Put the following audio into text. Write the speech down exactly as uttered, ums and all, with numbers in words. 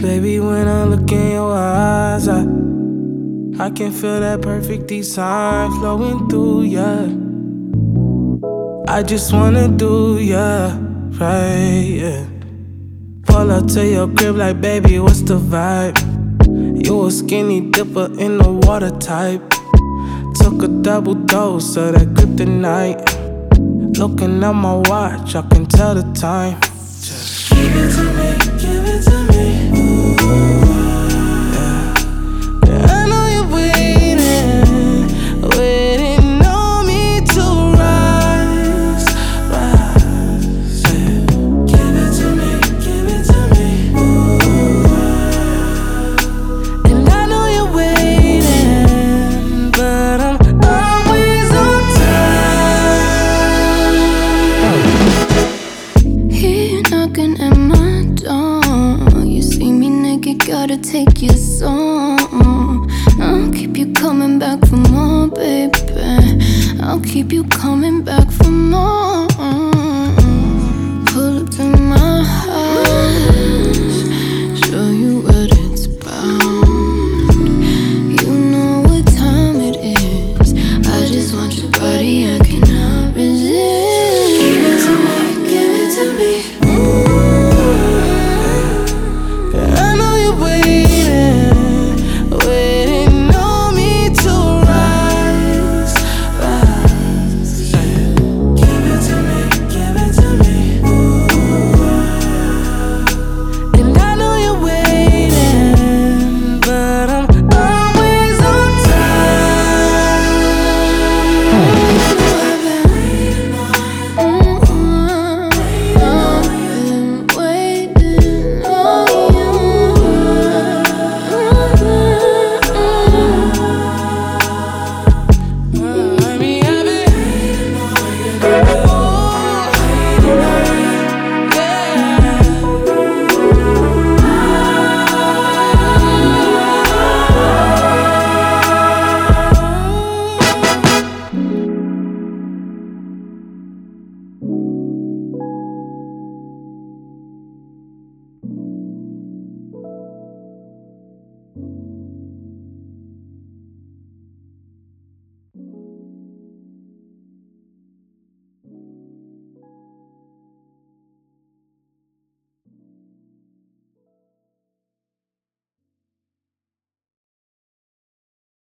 Baby, when I look in your eyes, I, I can feel that perfect design flowing through ya. I just wanna do ya right, yeah. Pull up to your crib like, baby, what's the vibe? You a skinny dipper in the water type. Took a double dose of that kryptonite. Looking at my watch, I can tell the time. Just give it to me, give it to me. Ooh, yeah. Yeah, I know you're waiting, waiting on me to rise, rise. Yeah. Give it to me, give it to me. Ooh, and I know you're waiting, but I'm always on time. Here knocking at my door. You see me naked, gotta take your soul. I'll keep you coming back for more, baby. I'll keep you coming back for more.